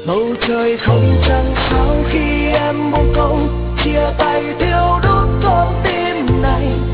Bầu trời không trăng sao khi em buông câu chia tay thiêu đốt con tim này.